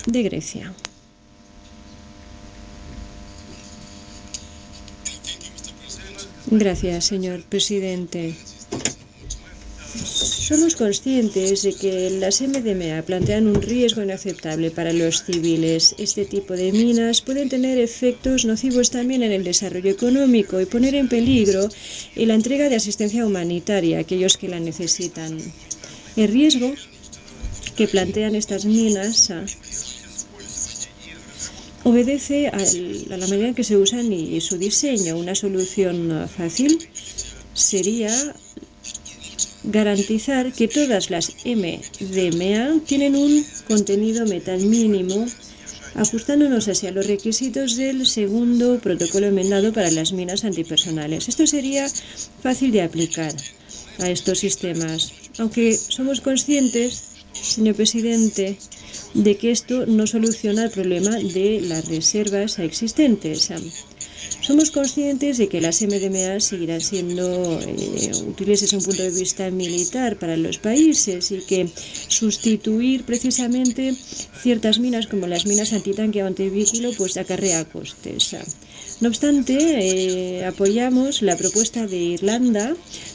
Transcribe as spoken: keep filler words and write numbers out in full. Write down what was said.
de Grecia. Gracias, señor presidente. Somos conscientes de que las M D M A plantean un riesgo inaceptable para los civiles. Este tipo de minas pueden tener efectos nocivos también en el desarrollo económico y poner en peligro la entrega de asistencia humanitaria a aquellos que la necesitan. El riesgo que plantean estas minas obedece a la manera en que se usan y su diseño. Una solución fácil sería garantizar que todas las M D M A tienen un contenido metal mínimo, ajustándonos así a los requisitos del segundo protocolo enmendado para las minas antipersonales. Esto sería fácil de aplicar a estos sistemas, aunque somos conscientes, señor presidente, de que esto no soluciona el problema de las reservas existentes. Somos conscientes de que las M D M A seguirán siendo eh, útiles desde un punto de vista militar para los países y que sustituir precisamente ciertas minas como las minas antitanque o antivehículo pues acarrea costes. No obstante, eh, apoyamos la propuesta de Irlanda